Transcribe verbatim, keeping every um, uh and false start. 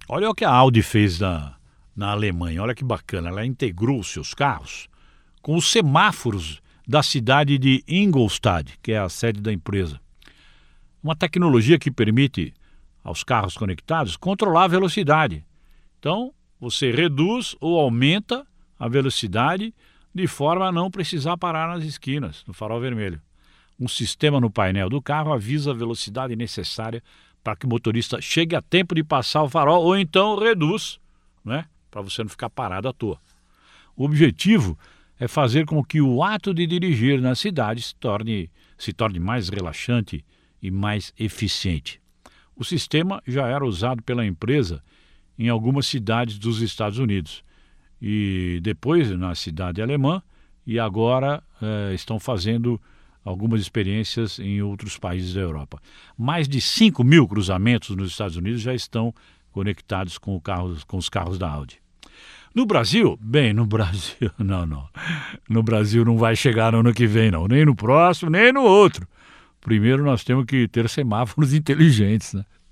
Olha o que a Audi fez na, na Alemanha, olha que bacana. Ela integrou os seus carros com os semáforos da cidade de Ingolstadt, que é a sede da empresa. Uma tecnologia que permite aos carros conectados controlar a velocidade. Então, você reduz ou aumenta a velocidade de forma a não precisar parar nas esquinas, no farol vermelho. Um sistema no painel do carro avisa a velocidade necessária para que o motorista chegue a tempo de passar o farol ou então reduz, né, para você não ficar parado à toa. O objetivo é fazer com que o ato de dirigir na cidade se torne, se torne mais relaxante e mais eficiente. O sistema já era usado pela empresa em algumas cidades dos Estados Unidos e depois na cidade alemã e agora eh, estão fazendo algumas experiências em outros países da Europa. Mais de cinco mil cruzamentos nos Estados Unidos já estão conectados com, o carro, com os carros da Audi. No Brasil, bem, no Brasil, não, não. No Brasil não vai chegar no ano que vem, não. Nem no próximo, nem no outro. Primeiro nós temos que ter semáforos inteligentes, né?